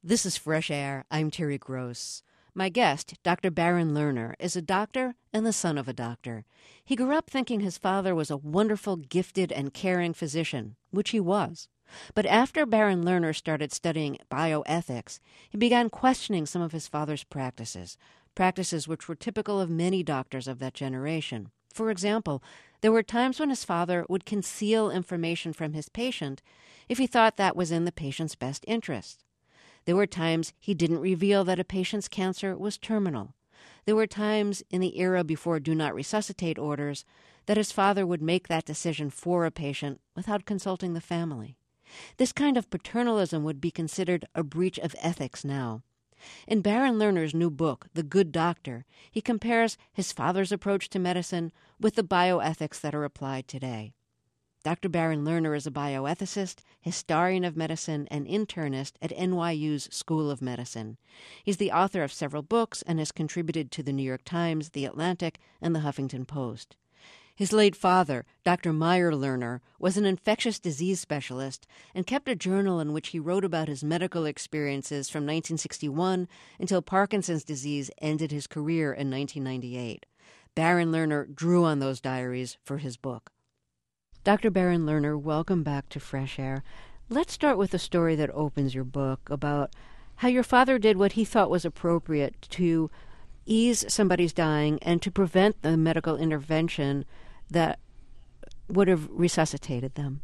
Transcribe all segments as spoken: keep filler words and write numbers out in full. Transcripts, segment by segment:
This is Fresh Air. I'm Terry Gross. My guest, Doctor Baron Lerner, is a doctor and the son of a doctor. He grew up thinking his father was a wonderful, gifted, and caring physician, which he was. But after Baron Lerner started studying bioethics, he began questioning some of his father's practices, practices which were typical of many doctors of that generation. For example, there were times when his father would conceal information from his patient if he thought that was in the patient's best interest. There were times he didn't reveal that a patient's cancer was terminal. There were times in the era before do not resuscitate orders that his father would make that decision for a patient without consulting the family. This kind of paternalism would be considered a breach of ethics now. In Baron Lerner's new book, The Good Doctor, he compares his father's approach to medicine with the bioethics that are applied today. Doctor Baron Lerner is a bioethicist, historian of medicine, and internist at N Y U's School of Medicine. He's the author of several books and has contributed to the New York Times, The Atlantic, and the Huffington Post. His late father, Doctor Meyer Lerner, was an infectious disease specialist and kept a journal in which he wrote about his medical experiences from nineteen sixty-one until Parkinson's disease ended his career in nineteen ninety-eight. Baron Lerner drew on those diaries for his book. Doctor Baron Lerner, welcome back to Fresh Air. Let's start with the story that opens your book about how your father did what he thought was appropriate to ease somebody's dying and to prevent the medical intervention that would have resuscitated them.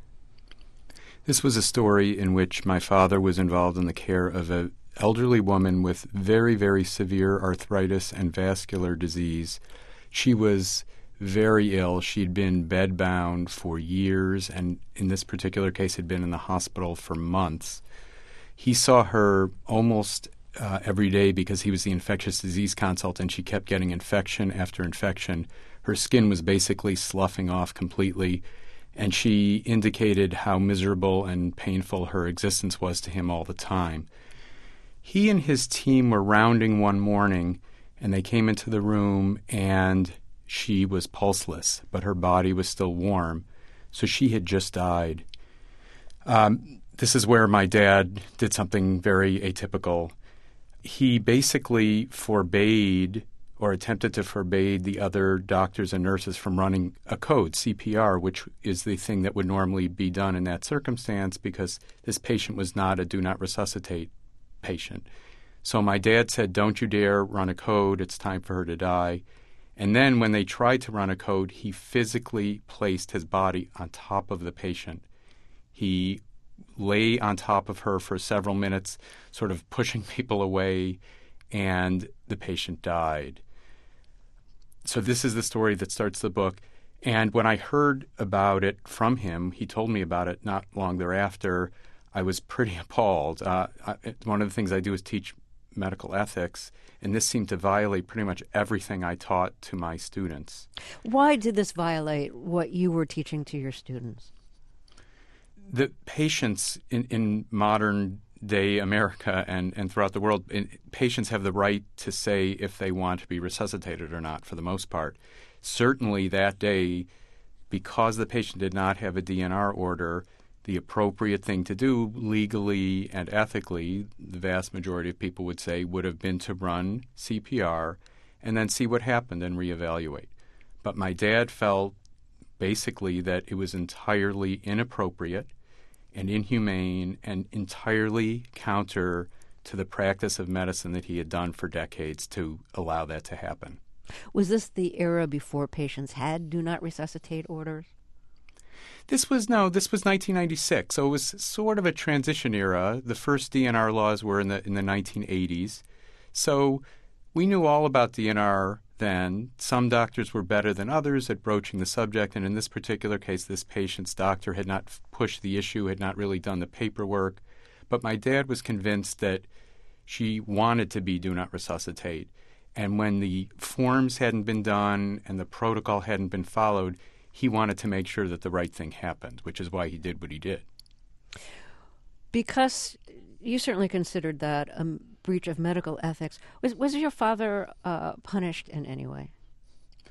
This was a story in which my father was involved in the care of an elderly woman with very, very severe arthritis and vascular disease. She was very ill. She'd been bedbound for years, and in this particular case had been in the hospital for months. He saw her almost uh, every day because he was the infectious disease consultant. She kept getting infection after infection. Her skin was basically sloughing off completely, and she indicated how miserable and painful her existence was to him all the time. He and his team were rounding one morning, and they came into the room, and she was pulseless, but her body was still warm, so she had just died. Um, this is where my dad did something very atypical. He basically forbade or attempted to forbade the other doctors and nurses from running a code, C P R, which is the thing that would normally be done in that circumstance because this patient was not a do not resuscitate patient. So my dad said, don't you dare run a code. It's time for her to die. And then when they tried to run a code, he physically placed his body on top of the patient. He lay on top of her for several minutes, sort of pushing people away, and the patient died. So this is the story that starts the book. And when I heard about it from him, he told me about it not long thereafter, I was pretty appalled. Uh, I, one of the things I do is teach medical ethics, and this seemed to violate pretty much everything I taught to my students. Why did this violate what you were teaching to your students? The patients in, in modern day America and, and throughout the world, in, patients have the right to say if they want to be resuscitated or not, for the most part. Certainly that day, because the patient did not have a D N R order, the appropriate thing to do legally and ethically, the vast majority of people would say, would have been to run C P R and then see what happened and reevaluate. But my dad felt basically that it was entirely inappropriate and inhumane and entirely counter to the practice of medicine that he had done for decades to allow that to happen. Was this the era before patients had do not resuscitate orders? This was, no, this was nineteen ninety-six, so it was sort of a transition era. The first D N R laws were in the in the nineteen eighties. So we knew all about D N R then. Some doctors were better than others at broaching the subject, and in this particular case, this patient's doctor had not pushed the issue, had not really done the paperwork. But my dad was convinced that she wanted to be do not resuscitate. And when the forms hadn't been done and the protocol hadn't been followed, he wanted to make sure that the right thing happened, which is why he did what he did. Because you certainly considered that a breach of medical ethics. Was was your father uh, punished in any way?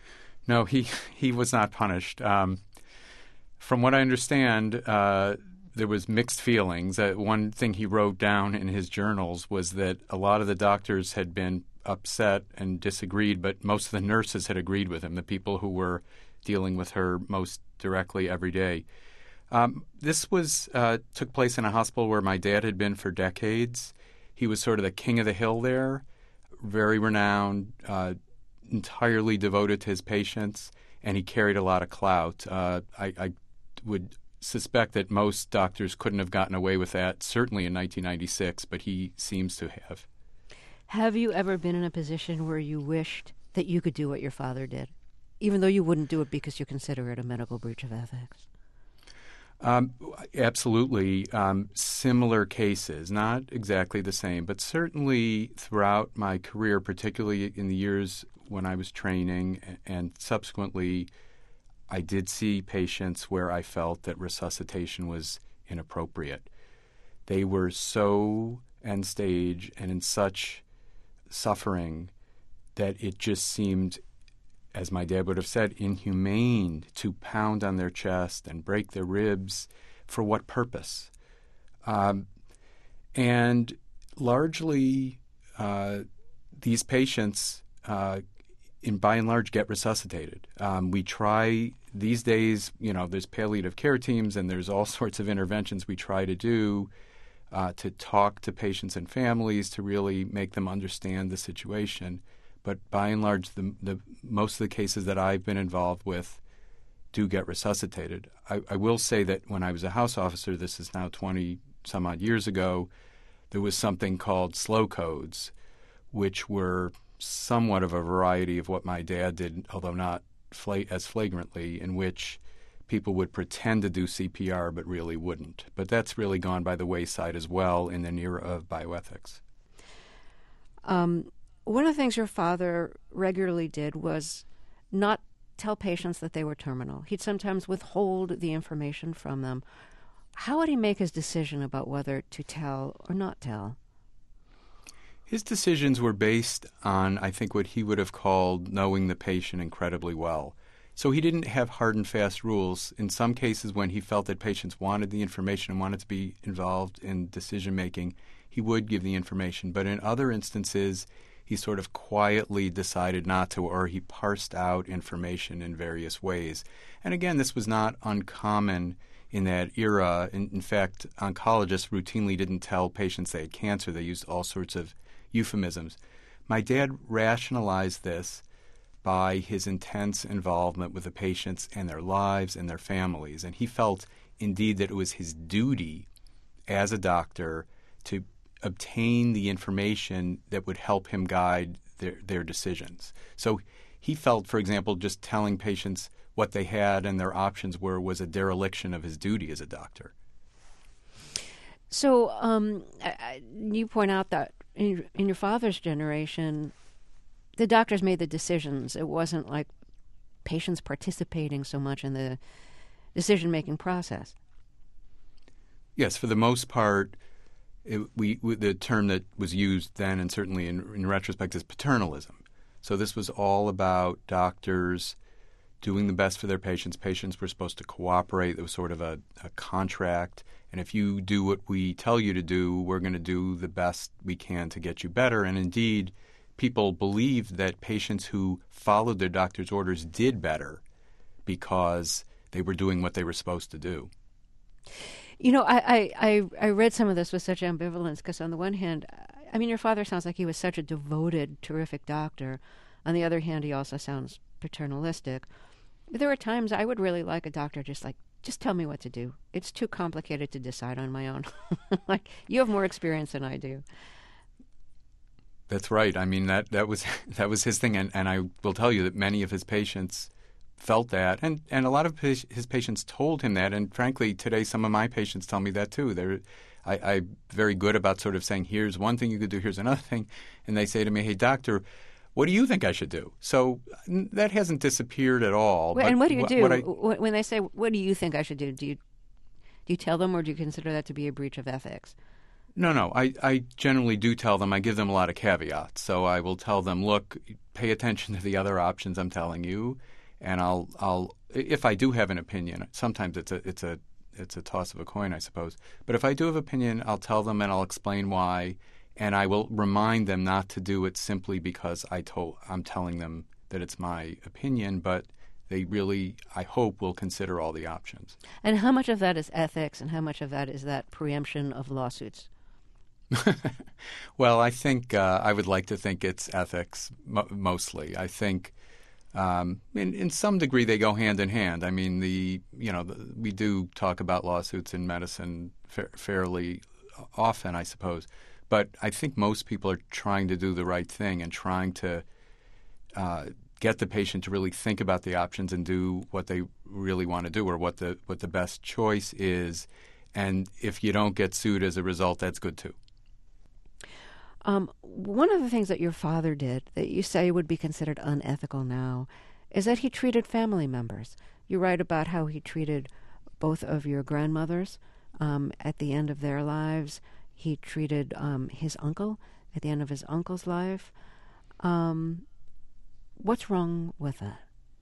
No, he, he was not punished. Um, from what I understand, uh, there was mixed feelings. Uh, one thing he wrote down in his journals was that a lot of the doctors had been upset and disagreed, but most of the nurses had agreed with him, the people who were dealing with her most directly every day. Um, this was uh, took place in a hospital where my dad had been for decades. He was sort of the king of the hill there, very renowned, uh, entirely devoted to his patients, and he carried a lot of clout. Uh, I, I would suspect that most doctors couldn't have gotten away with that, certainly in nineteen ninety-six, but he seems to have. Have you ever been in a position where you wished that you could do what your father did, even though you wouldn't do it because you consider it a medical breach of ethics? Um, absolutely. Um, similar cases, not exactly the same, but certainly throughout my career, particularly in the years when I was training and subsequently, I did see patients where I felt that resuscitation was inappropriate. They were so end stage and in such suffering that it just seemed, as my dad would have said, inhumane to pound on their chest and break their ribs. For what purpose? Um, and largely, uh, these patients, uh, in by and large, get resuscitated. Um, we try these days, you know, there's palliative care teams and there's all sorts of interventions we try to do uh, to talk to patients and families to really make them understand the situation. But by and large, the, the most of the cases that I've been involved with do get resuscitated. I, I will say that when I was a house officer, this is now twenty some odd years ago, there was something called slow codes, which were somewhat of a variety of what my dad did, although not fla- as flagrantly, in which people would pretend to do C P R but really wouldn't. But that's really gone by the wayside as well in an era of bioethics. Um. One of the things your father regularly did was not tell patients that they were terminal. He'd sometimes withhold the information from them. How would he make his decision about whether to tell or not tell? His decisions were based on, I think, what he would have called knowing the patient incredibly well. So he didn't have hard and fast rules. In some cases, when he felt that patients wanted the information and wanted to be involved in decision-making, he would give the information. But in other instances, he sort of quietly decided not to, or he parsed out information in various ways. And again, this was not uncommon in that era. In, in fact, oncologists routinely didn't tell patients they had cancer. They used all sorts of euphemisms. My dad rationalized this by his intense involvement with the patients and their lives and their families. And he felt, indeed, that it was his duty as a doctor to obtain the information that would help him guide their, their decisions. So he felt, for example, just telling patients what they had and their options were was a dereliction of his duty as a doctor. So um, I, you point out that in, in your father's generation, the doctors made the decisions. It wasn't like patients participating so much in the decision-making process. Yes, for the most part, It, we, we the term that was used then and certainly in, in retrospect is paternalism. So this was all about doctors doing the best for their patients. Patients were supposed to cooperate. There was sort of a, a contract. And if you do what we tell you to do, we're going to do the best we can to get you better. And indeed, people believed that patients who followed their doctor's orders did better because they were doing what they were supposed to do. You know, I, I, I read some of this with such ambivalence because on the one hand, I mean, your father sounds like he was such a devoted, terrific doctor. On the other hand, he also sounds paternalistic. But there are times I would really like a doctor just like, just tell me what to do. It's too complicated to decide on my own. Like, you have more experience than I do. That's right. I mean, that, that was that was his thing. And, and I will tell you that many of his patients felt that, and, and a lot of his, his patients told him that, and frankly, today some of my patients tell me that too. They're, I, I'm very good about sort of saying, here's one thing you could do, here's another thing, and they say to me, hey, doctor, what do you think I should do? So that hasn't disappeared at all. Well, and what do you wh- do? what I, when they say, what do you think I should do, do you, do you tell them, or do you consider that to be a breach of ethics? No, no. I, I generally do tell them. I give them a lot of caveats. So I will tell them, look, pay attention to the other options I'm telling you. And I'll, I'll, if I do have an opinion, sometimes it's a, it's a it's a toss of a coin, I suppose. But if I do have opinion, I'll tell them and I'll explain why, and I will remind them not to do it simply because I told I'm telling them that it's my opinion, but they really, I hope, will consider all the options. And how much of that is ethics and how much of that is that preemption of lawsuits? Well, I think uh, I would like to think it's ethics mo- mostly. I think um, in, in some degree they go hand in hand. I mean, the you know the, we do talk about lawsuits in medicine fa- fairly often, I suppose. But I think most people are trying to do the right thing and trying to uh, get the patient to really think about the options and do what they really want to do or what the what the best choice is. And if you don't get sued as a result, that's good too. Um, one of the things that your father did that you say would be considered unethical now is that he treated family members. You write about how he treated both of your grandmothers um, at the end of their lives. He treated um, his uncle at the end of his uncle's life. Um, what's wrong with that?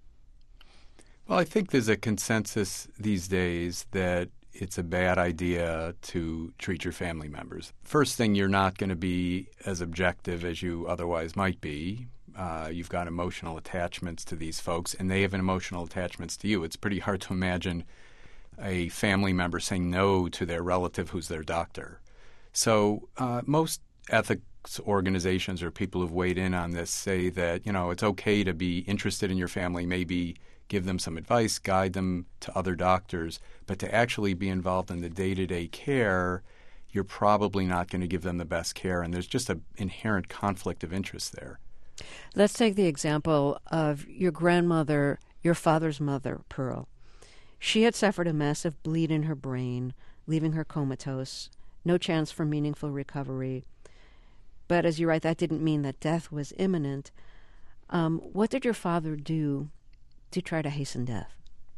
Well, I think there's a consensus these days that it's a bad idea to treat your family members. First thing, you're not going to be as objective as you otherwise might be. Uh, you've got emotional attachments to these folks, and they have emotional attachments to you. It's pretty hard to imagine a family member saying no to their relative who's their doctor. So uh, most ethics organizations or people who've weighed in on this say that, you know, it's okay to be interested in your family, maybe give them some advice, guide them to other doctors, but to actually be involved in the day-to-day care, you're probably not going to give them the best care, and there's just an inherent conflict of interest there. Let's take the example of your grandmother, your father's mother, Pearl. She had suffered a massive bleed in her brain, leaving her comatose, no chance for meaningful recovery. But as you write, that didn't mean that death was imminent. Um, what did your father do to try to hasten death?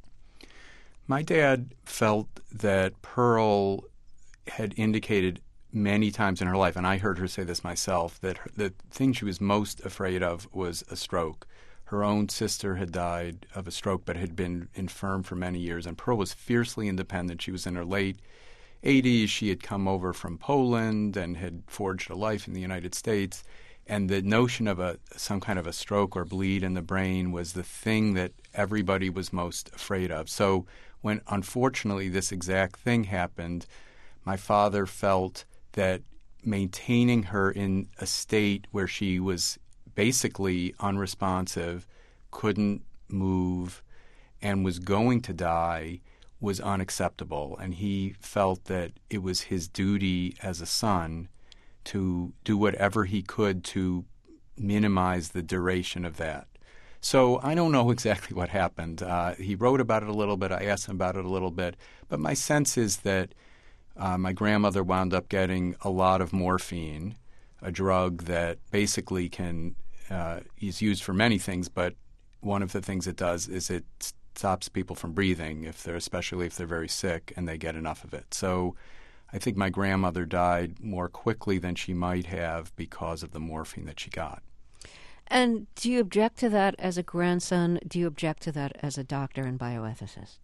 My dad felt that Pearl had indicated many times in her life, and I heard her say this myself, that her, the thing she was most afraid of was a stroke. Her own sister had died of a stroke but had been infirm for many years, and Pearl was fiercely independent. She was in her late eighties. She had come over from Poland and had forged a life in the United States. And the notion of a some kind of a stroke or bleed in the brain was the thing that everybody was most afraid of. So when, unfortunately, this exact thing happened, my father felt that maintaining her in a state where she was basically unresponsive, couldn't move, and was going to die was unacceptable. And he felt that it was his duty as a son to do whatever he could to minimize the duration of that. So I don't know exactly what happened. Uh, he wrote about it a little bit. I asked him about it a little bit. But my sense is that uh, my grandmother wound up getting a lot of morphine, a drug that basically can uh, is used for many things, but one of the things it does is it stops people from breathing, if they're especially if they're very sick and they get enough of it. So I think my grandmother died more quickly than she might have because of the morphine that she got. And do you object to that as a grandson? Do you object to that as a doctor and bioethicist?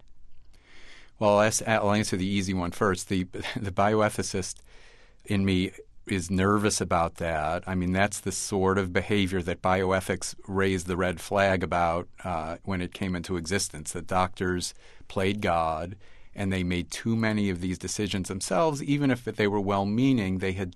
Well, I'll, ask, I'll answer the easy one first. The, the bioethicist in me is nervous about that. I mean, that's the sort of behavior that bioethics raised the red flag about uh, when it came into existence, that doctors played God and they made too many of these decisions themselves. Even if they were well-meaning, they had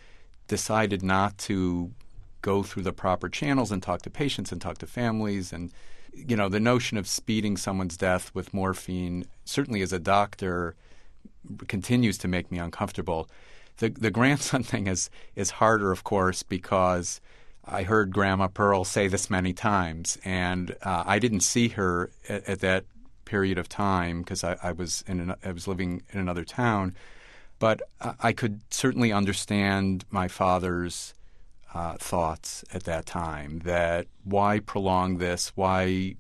decided not to go through the proper channels and talk to patients and talk to families. And, you know, the notion of speeding someone's death with morphine, certainly as a doctor, continues to make me uncomfortable. The the grandson thing is, is harder, of course, because I heard Grandma Pearl say this many times, and uh, I didn't see her at, at that period of time because I, I was in an, I was living in another town. But I, I could certainly understand my father's uh, thoughts at that time, that why prolong this? Why?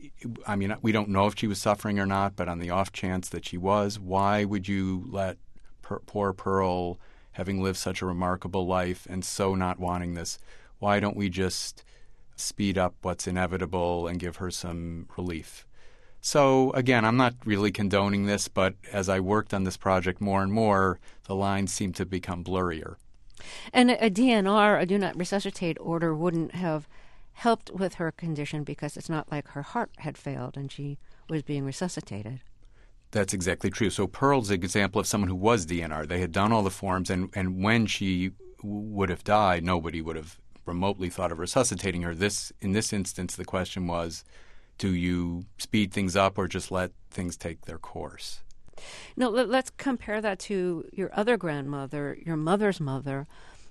I mean, we don't know if she was suffering or not, but on the off chance that she was, why would you let per, poor Pearl, having lived such a remarkable life and so not wanting this, why don't we just speed up what's inevitable and give her some relief? So, again, I'm not really condoning this, but as I worked on this project more and more, the lines seemed to become blurrier. And a D N R, a do not resuscitate order, wouldn't have helped with her condition because it's not like her heart had failed and she was being resuscitated. That's exactly true. So Pearl's an example of someone who was D N R. They had done all the forms, and, and when she w- would have died, nobody would have remotely thought of resuscitating her. This, in this instance, the question was, do you speed things up or just let things take their course? No, let, let's compare that to your other grandmother, your mother's mother,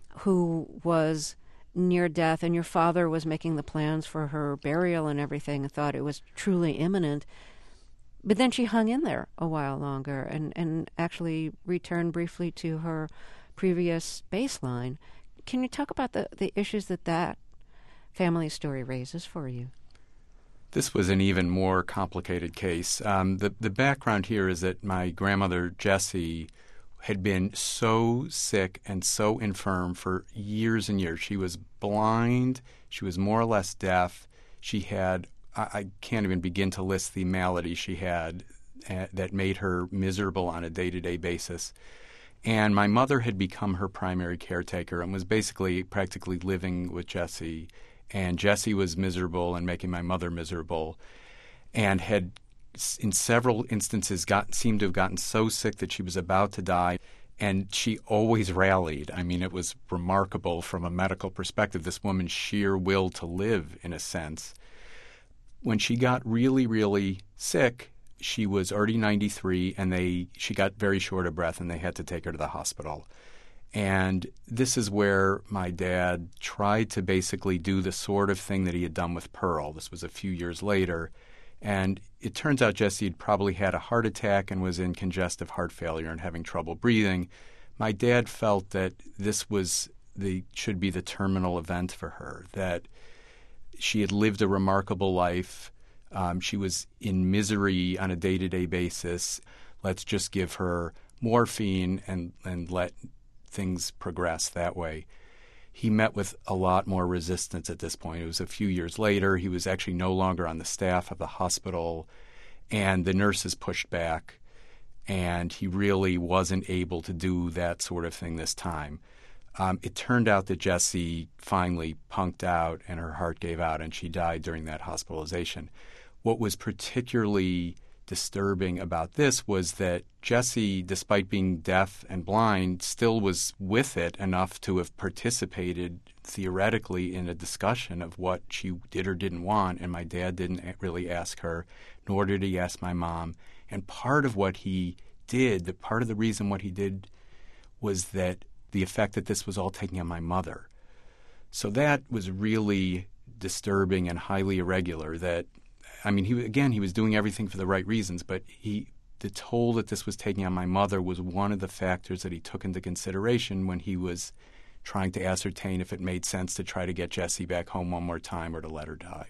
who was near death, and your father was making the plans for her burial and everything and thought it was truly imminent. But then she hung in there a while longer and, and actually returned briefly to her previous baseline. Can you talk about the, the issues that that family story raises for you? This was an even more complicated case. Um, the, the background here is that my grandmother, Jessie, had been so sick and so infirm for years and years. She was blind. She was more or less deaf. She had, I, I can't even begin to list the malady she had uh, that made her miserable on a day-to-day basis. And my mother had become her primary caretaker and was basically practically living with Jessie. And Jessie was miserable and making my mother miserable, and had in several instances got, seemed to have gotten so sick that she was about to die. And she always rallied. I mean, it was remarkable from a medical perspective, this woman's sheer will to live, in a sense. When she got really, really sick, she was already ninety-three, and they she got very short of breath, and they had to take her to the hospital. And this is where my dad tried to basically do the sort of thing that he had done with Pearl. This was a few years later. And it turns out Jessie had probably had a heart attack and was in congestive heart failure and having trouble breathing. My dad felt that this was the should be the terminal event for her, that she had lived a remarkable life. Um, she was in misery on a day-to-day basis. Let's just give her morphine and, and let things progress that way. He met with a lot more resistance at this point. It was a few years later. He was actually no longer on the staff of the hospital, and the nurses pushed back, and he really wasn't able to do that sort of thing this time. Um, it turned out that Jessie finally punked out and her heart gave out, and she died during that hospitalization. What was particularly disturbing about this was that Jessie, despite being deaf and blind, still was with it enough to have participated theoretically in a discussion of what she did or didn't want, and my dad didn't really ask her, nor did he ask my mom. And part of what he did, the part of the reason what he did was that the effect that this was all taking on my mother. So that was really disturbing and highly irregular. That I mean, he again, he was doing everything for the right reasons, but he the toll that this was taking on my mother was one of the factors that he took into consideration when he was trying to ascertain if it made sense to try to get Jessie back home one more time or to let her die.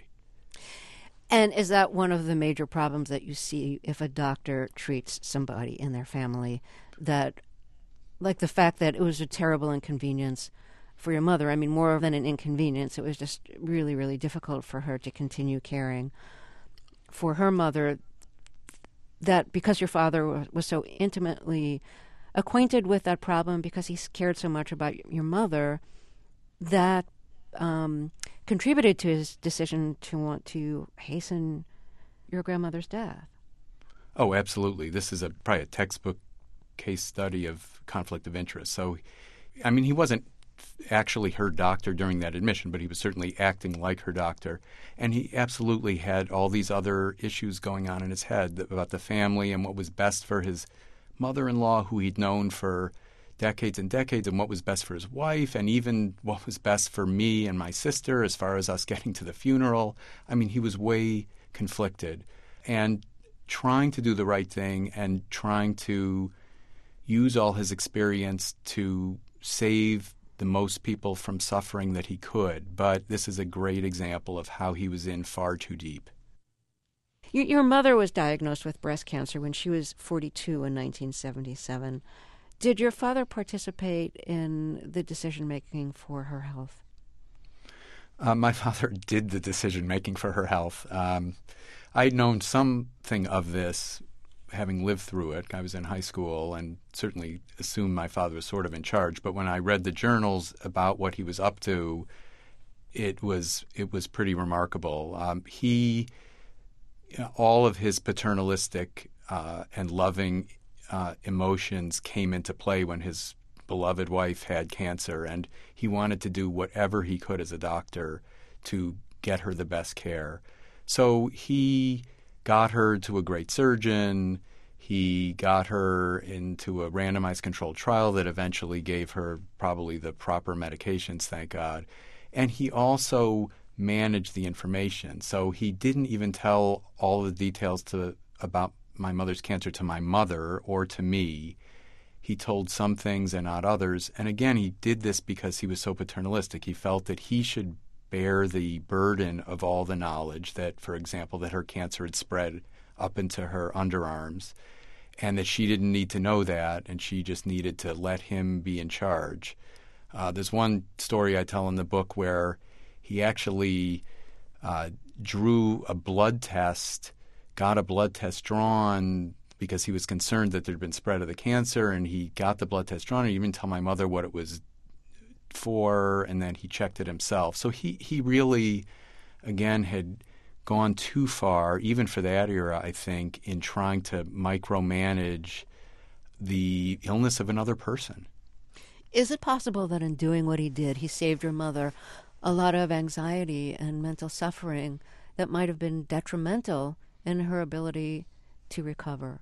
And is that one of the major problems that you see if a doctor treats somebody in their family, that, like the fact that it was a terrible inconvenience for your mother? I mean, more than an inconvenience, it was just really, really difficult for her to continue caring for her mother, that because your father was so intimately acquainted with that problem, because he cared so much about your mother, that um, contributed to his decision to want to hasten your grandmother's death. Oh, absolutely. This is a probably a textbook case study of conflict of interest. So, I mean, he wasn't actually her doctor during that admission, but he was certainly acting like her doctor. And he absolutely had all these other issues going on in his head about the family and what was best for his mother-in-law, who he'd known for decades and decades, and what was best for his wife, and even what was best for me and my sister as far as us getting to the funeral. I mean, he was way conflicted. And trying to do the right thing and trying to use all his experience to save the most people from suffering that he could. But this is a great example of how he was in far too deep. Your mother was diagnosed with breast cancer when she was forty-two in nineteen seventy-seven. Did your father participate in the decision-making for her health? Uh, my father did the decision-making for her health. Um, I'd known something of this having lived through it. I was in high school and certainly assumed my father was sort of in charge. But when I read the journals about what he was up to, it was it was pretty remarkable. Um, he, all of his paternalistic uh, and loving uh, emotions came into play when his beloved wife had cancer, and he wanted to do whatever he could as a doctor to get her the best care. So he got her to a great surgeon. He got her into a randomized controlled trial that eventually gave her probably the proper medications, thank God. And he also managed the information. So he didn't even tell all the details to about my mother's cancer to my mother or to me. He told some things and not others. And again, he did this because he was so paternalistic. He felt that he should bear the burden of all the knowledge that, for example, that her cancer had spread up into her underarms and that she didn't need to know that and she just needed to let him be in charge. Uh, there's one story I tell in the book where he actually uh, drew a blood test, got a blood test drawn because he was concerned that there had been spread of the cancer, and he got the blood test drawn and he even told my mother what it was for, and then he checked it himself. So he, he really, again, had gone too far, even for that era, I think, in trying to micromanage the illness of another person. Is it possible that in doing what he did, he saved your mother a lot of anxiety and mental suffering that might have been detrimental in her ability to recover?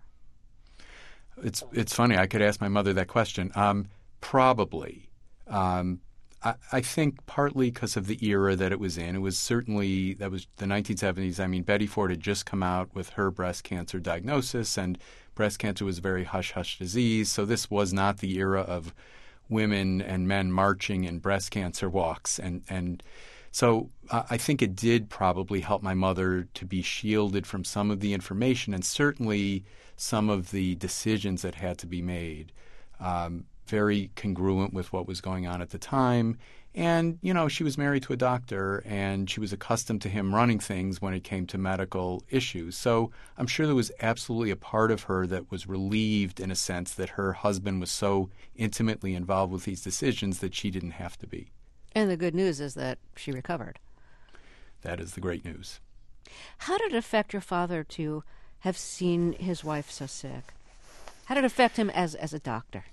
It's it's funny. I could ask my mother that question. Um, probably. Um, I, I think partly because of the era that it was in. It was certainly, that was the nineteen seventies. I mean, Betty Ford had just come out with her breast cancer diagnosis, and breast cancer was a very hush-hush disease. So this was not the era of women and men marching in breast cancer walks. And, and so uh, I think it did probably help my mother to be shielded from some of the information and certainly some of the decisions that had to be made. Um, very congruent with what was going on at the time. And, you know, she was married to a doctor and she was accustomed to him running things when it came to medical issues. So I'm sure there was absolutely a part of her that was relieved in a sense that her husband was so intimately involved with these decisions that she didn't have to be. And the good news is that she recovered. That is the great news. How did it affect your father to have seen his wife so sick? How did it affect him as, as a doctor?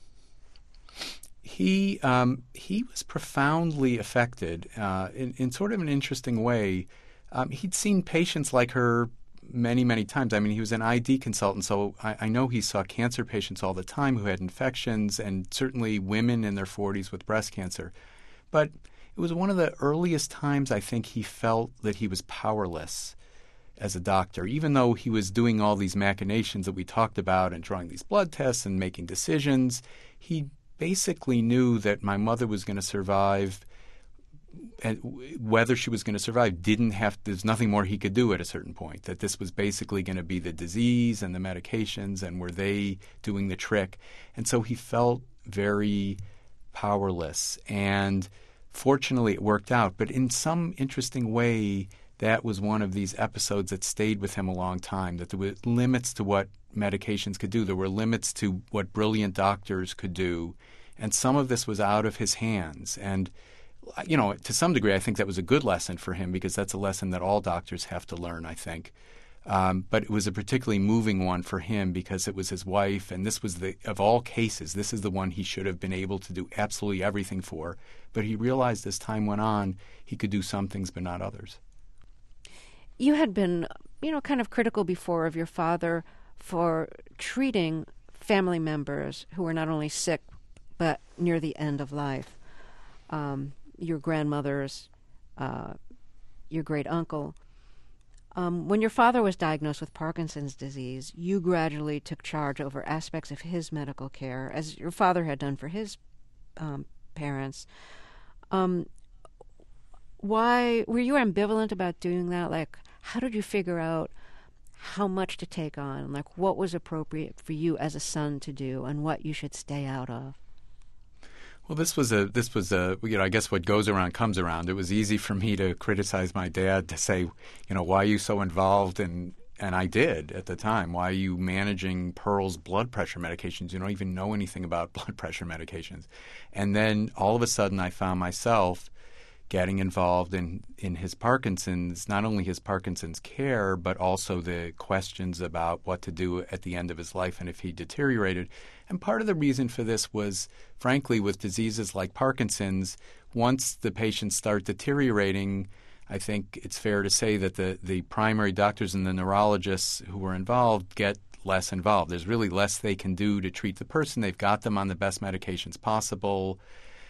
He um, he was profoundly affected uh, in, in sort of an interesting way. Um, he'd seen patients like her many, many times. I mean, he was an I D consultant, so I, I know he saw cancer patients all the time who had infections, and certainly women in their forties with breast cancer. But it was one of the earliest times I think he felt that he was powerless as a doctor, even though he was doing all these machinations that we talked about and drawing these blood tests and making decisions. He basically knew that my mother was going to survive, and whether she was going to survive didn't have, there's nothing more he could do at a certain point, that this was basically going to be the disease and the medications, and were they doing the trick. And so he felt very powerless. And fortunately it worked out. But in some interesting way, that was one of these episodes that stayed with him a long time, that there were limits to what medications could do. There were limits to what brilliant doctors could do. And some of this was out of his hands. And, you know, to some degree, I think that was a good lesson for him because that's a lesson that all doctors have to learn, I think. Um, but it was a particularly moving one for him because it was his wife. And this was the, of all cases, this is the one he should have been able to do absolutely everything for. But he realized as time went on, he could do some things but not others. You had been, you know, kind of critical before of your father for treating family members who were not only sick but near the end of life. Um, your grandmothers, uh, your great-uncle. Um, when your father was diagnosed with Parkinson's disease, you gradually took charge over aspects of his medical care, as your father had done for his um, parents. Um, why were you ambivalent about doing that? Like, how did you figure out how much to take on? Like, what was appropriate for you as a son to do, and what you should stay out of? Well, this was a this was a you know I guess what goes around comes around. It was easy for me to criticize my dad, to say, you know, why are you so involved in and I did at the time. Why are you managing Pearl's blood pressure medications? You don't even know anything about blood pressure medications. And then all of a sudden I found myself getting involved in, in his Parkinson's, not only his Parkinson's care, but also the questions about what to do at the end of his life and if he deteriorated. And part of the reason for this was, frankly, with diseases like Parkinson's, once the patients start deteriorating, I think it's fair to say that the, the primary doctors and the neurologists who were involved get less involved. There's really less they can do to treat the person. They've got them on the best medications possible.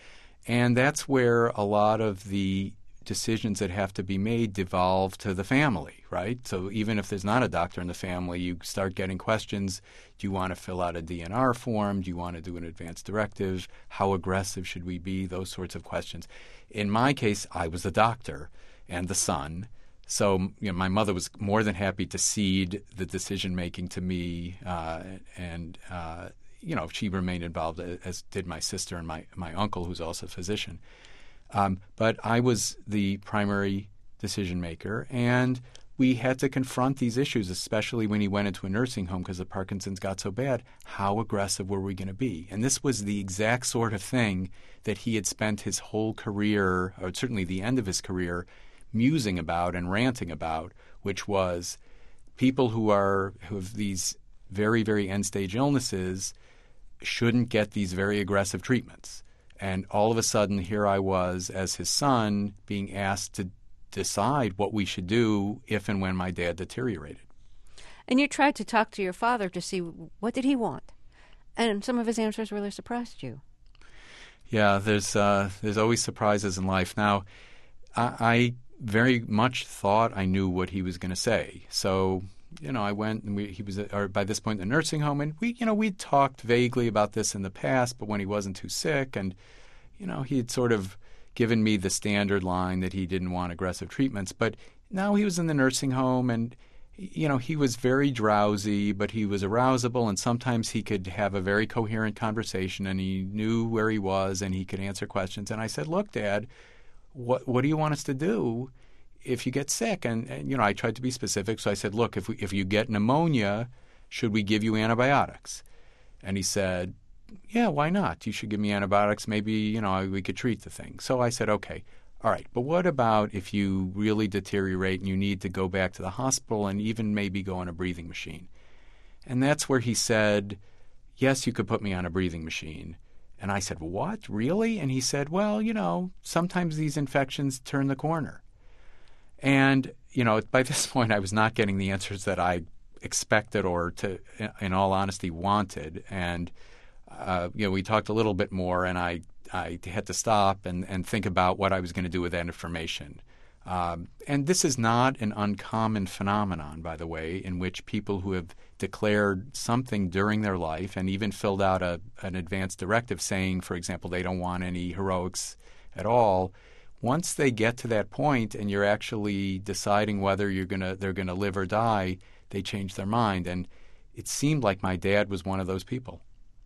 And that's where a lot of the decisions that have to be made devolve to the family, right? So even if there's not a doctor in the family, you start getting questions. Do you want to fill out a D N R form? Do you want to do an advance directive? How aggressive should we be? Those sorts of questions. In my case, I was the doctor and the son. So you know, my mother was more than happy to cede the decision-making to me, uh, and uh, you know, she remained involved, as did my sister and my, my uncle, who's also a physician. Um, but I was the primary decision maker, and we had to confront these issues, especially when he went into a nursing home because the Parkinson's got so bad. How aggressive were we going to be? And this was the exact sort of thing that he had spent his whole career, or certainly the end of his career, musing about and ranting about, which was people who are who have these very, very end-stage illnesses shouldn't get these very aggressive treatments. And all of a sudden, here I was as his son being asked to decide what we should do if and when my dad deteriorated. And you tried to talk to your father to see what did he want. And some of his answers really surprised you. Yeah, there's uh, there's always surprises in life. Now, I, I very much thought I knew what he was going to say. So, you know, I went and we, he was at, or by this point in the nursing home, and we, you know, we'd talked vaguely about this in the past, but when he wasn't too sick, and, you know, he had sort of given me the standard line that he didn't want aggressive treatments. But now he was in the nursing home, and, you know, he was very drowsy, but he was arousable, and sometimes he could have a very coherent conversation, and he knew where he was, and he could answer questions. And I said, look, Dad, what what do you want us to do if you get sick? And, and you know, I tried to be specific. So I said, look, if we, if you get pneumonia, should we give you antibiotics? And he said, yeah, why not? You should give me antibiotics. Maybe, you know, we could treat the thing. So I said, okay, all right. But what about if you really deteriorate and you need to go back to the hospital and even maybe go on a breathing machine? And that's where he said, yes, you could put me on a breathing machine. And I said, what, really? And he said, well, you know, sometimes these infections turn the corner. And, you know, by this point, I was not getting the answers that I expected or, to, in all honesty, wanted. And, uh, you know, we talked a little bit more, and I, I had to stop and, and think about what I was going to do with that information. Um, and this is not an uncommon phenomenon, by the way, in which people who have declared something during their life and even filled out a, an advance directive saying, for example, they don't want any heroics at all, once they get to that point and you're actually deciding whether you're gonna they're going to live or die, they change their mind. And it seemed like my dad was one of those people.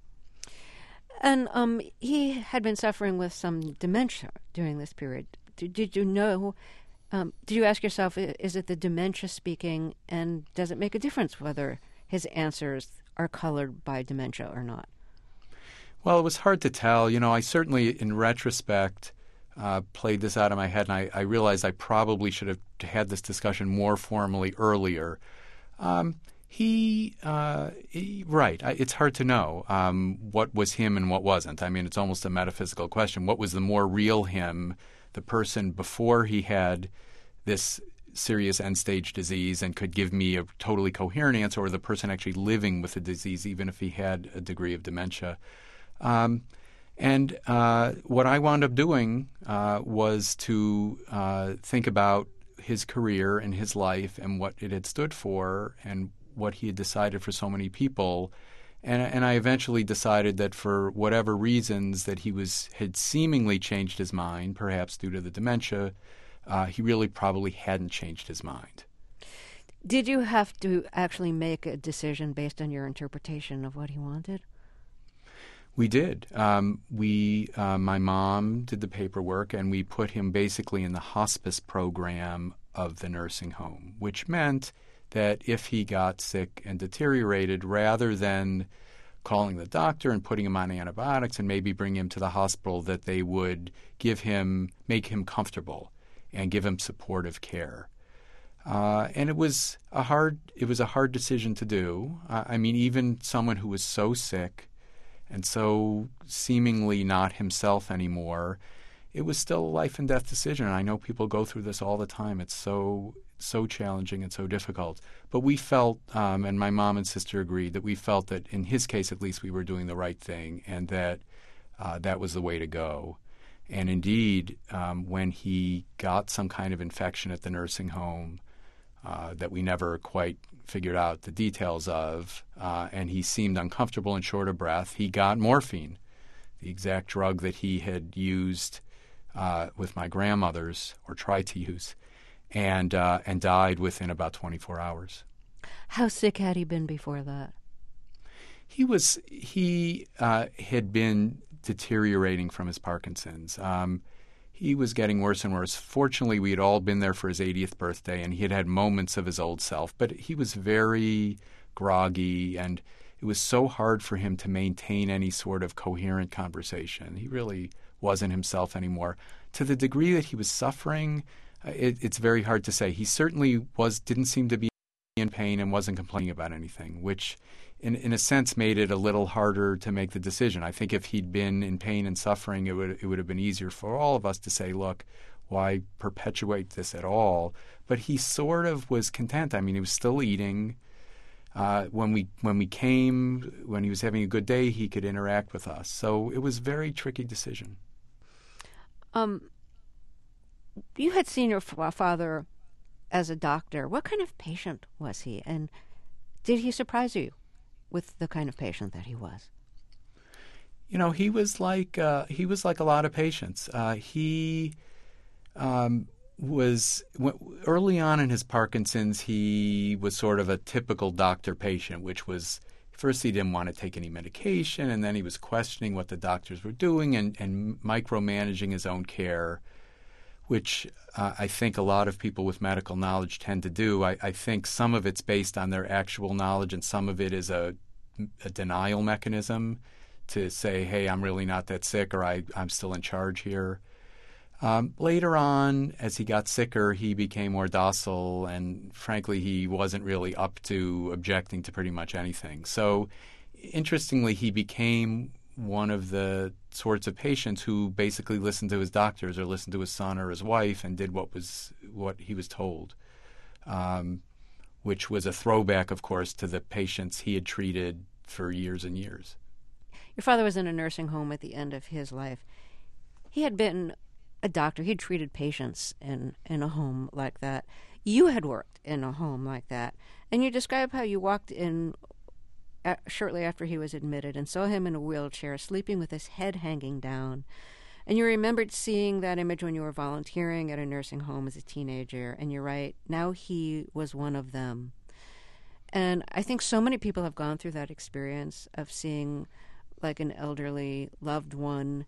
And um, he had been suffering with some dementia during this period. Did, did you know... Um, did you ask yourself, is it the dementia speaking, and does it make a difference whether his answers are colored by dementia or not? Well, it was hard to tell. You know, I certainly, in retrospect, uh, played this out of my head, and I, I realized I probably should have had this discussion more formally earlier. Um, he, uh, he, right, I, it's hard to know um, what was him and what wasn't. I mean, it's almost a metaphysical question. What was the more real him, the person before he had this serious end-stage disease and could give me a totally coherent answer, or the person actually living with the disease, even if he had a degree of dementia? Um, and uh, what I wound up doing uh, was to uh, think about his career and his life and what it had stood for and what he had decided for so many people. And, and I eventually decided that for whatever reasons that he was had seemingly changed his mind, perhaps due to the dementia, uh, he really probably hadn't changed his mind. Did you have to actually make a decision based on your interpretation of what he wanted? We did. Um, we, uh, my mom did the paperwork, and we put him basically in the hospice program of the nursing home, which meant that if he got sick and deteriorated, rather than calling the doctor and putting him on antibiotics and maybe bring him to the hospital, that they would give him, make him comfortable and give him supportive care. Uh, and it was a hard, it was a hard decision to do. Uh, I mean, even someone who was so sick and so seemingly not himself anymore, it was still a life and death decision. And I know people go through this all the time. It's so so challenging and so difficult. But we felt, um, and my mom and sister agreed, that we felt that in his case at least we were doing the right thing and that uh, that was the way to go. And indeed, um, when he got some kind of infection at the nursing home uh, that we never quite figured out the details of, uh, and he seemed uncomfortable and short of breath, he got morphine, the exact drug that he had used uh, with my grandmothers, or tried to use, and uh, and died within about twenty-four hours. How sick had he been before that? He was he uh, had been deteriorating from his Parkinson's. Um, he was getting worse and worse. Fortunately, we had all been there for his eightieth birthday, and he had had moments of his old self. But he was very groggy, and it was so hard for him to maintain any sort of coherent conversation. He really wasn't himself anymore. To the degree that he was suffering, It, it's very hard to say. He certainly was didn't seem to be in pain and wasn't complaining about anything, which in, in a sense made it a little harder to make the decision. I think if he'd been in pain and suffering, it would it would have been easier for all of us to say, look, why perpetuate this at all? But he sort of was content. I mean, he was still eating. Uh, when we when we came, when he was having a good day, he could interact with us. So it was a very tricky decision. Um. You had seen your f- father as a doctor. What kind of patient was he? And did he surprise you with the kind of patient that he was? You know, he was like uh, he was like a lot of patients. Uh, he um, was w- early on in his Parkinson's. He was sort of a typical doctor patient, which was first he didn't want to take any medication, and then he was questioning what the doctors were doing and, and micromanaging his own care, which uh, I think a lot of people with medical knowledge tend to do. I, I think some of it's based on their actual knowledge, and some of it is a, a denial mechanism to say, hey, I'm really not that sick, or I, I'm still in charge here. Um, later on, as he got sicker, he became more docile, and frankly, he wasn't really up to objecting to pretty much anything. So interestingly, he became one of the sorts of patients who basically listened to his doctors or listened to his son or his wife and did what was what he was told, um, which was a throwback, of course, to the patients he had treated for years and years. Your father was in a nursing home at the end of his life. He had been a doctor. He'd treated patients in, in a home like that. You had worked in a home like that. And you describe how you walked in shortly after he was admitted and saw him in a wheelchair, sleeping with his head hanging down. And you remembered seeing that image when you were volunteering at a nursing home as a teenager. And you're right, now he was one of them. And I think so many people have gone through that experience of seeing like an elderly loved one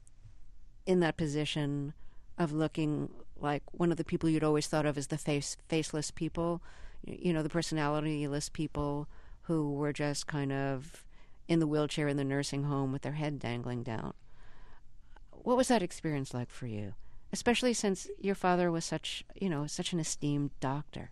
in that position of looking like one of the people you'd always thought of as the face faceless people, you know, the personality-less people who were just kind of in the wheelchair in the nursing home with their head dangling down. What was that experience like for you, especially since your father was such, you know, such an esteemed doctor?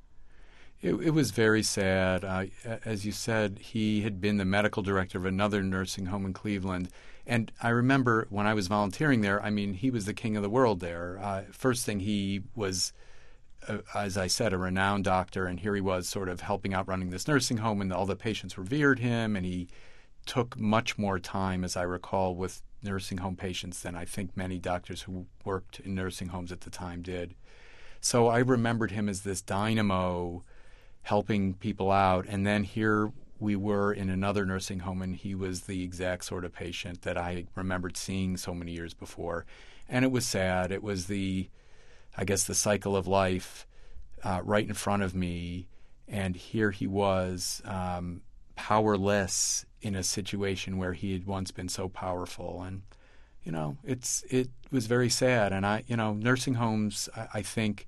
It, it was very sad. Uh, as you said, he had been the medical director of another nursing home in Cleveland. And I remember when I was volunteering there, I mean, he was the king of the world there. Uh, first thing, he was, uh, as I said, a renowned doctor, and here he was sort of helping out running this nursing home, and all the patients revered him, and he took much more time, as I recall, with nursing home patients than I think many doctors who worked in nursing homes at the time did. So I remembered him as this dynamo helping people out, and then here we were in another nursing home, and he was the exact sort of patient that I remembered seeing so many years before. And it was sad. It was the, I guess, the cycle of life uh, right in front of me, and here he was um, powerless in a situation where he had once been so powerful. And, you know, it's it was very sad. And, I, you know, nursing homes, I, I think,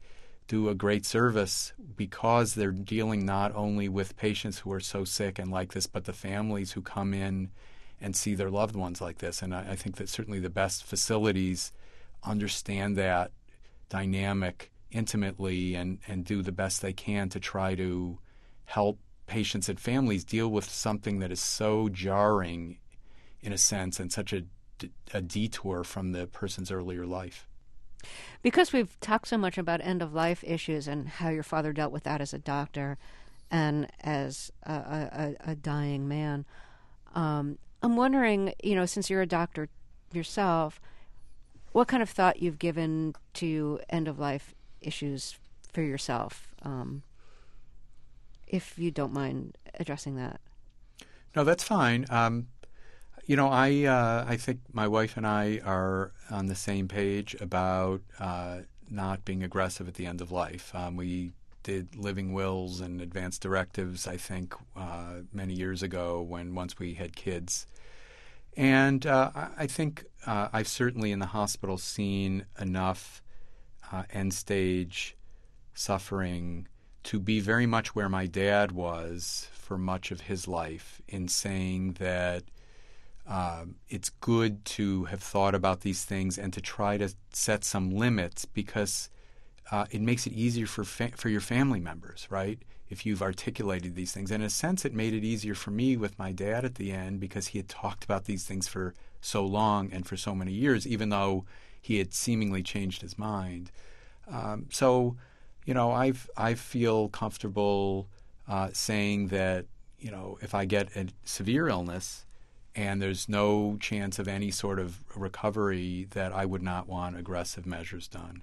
do a great service because they're dealing not only with patients who are so sick and like this, but the families who come in and see their loved ones like this. And I, I think that certainly the best facilities understand that dynamic intimately and, and do the best they can to try to help patients and families deal with something that is so jarring, in a sense, and such a, a detour from the person's earlier life. Because we've talked so much about end-of-life issues and how your father dealt with that as a doctor and as a, a, a dying man, um, I'm wondering, you know, since you're a doctor yourself, what kind of thought you've given to end-of-life issues for yourself, um, if you don't mind addressing that. No, that's fine. Um, you know, I uh, I think my wife and I are on the same page about uh, not being aggressive at the end of life. Um, we did living wills and advance directives, I think, uh, many years ago when once we had kids. And uh, I think uh, I've certainly in the hospital seen enough uh, end-stage suffering to be very much where my dad was for much of his life, in saying that um, it's good to have thought about these things and to try to set some limits, because uh, it makes it easier for fa- for your family members, right? If you've articulated these things. And in a sense, it made it easier for me with my dad at the end, because he had talked about these things for so long and for so many years, even though he had seemingly changed his mind. Um, so, you know, I've, I feel comfortable uh, saying that, you know, if I get a severe illness and there's no chance of any sort of recovery, that I would not want aggressive measures done.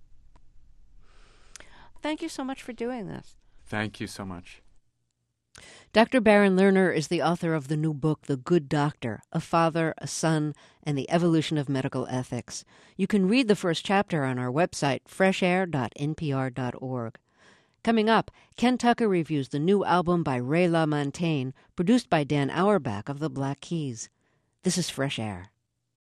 Thank you so much for doing this. Thank you so much. Doctor Baron Lerner is the author of the new book, The Good Doctor, A Father, a Son, and the Evolution of Medical Ethics. You can read the first chapter on our website, fresh air dot n p r dot org. Coming up, Ken Tucker reviews the new album by Ray LaMontagne, produced by Dan Auerbach of the Black Keys. This is Fresh Air.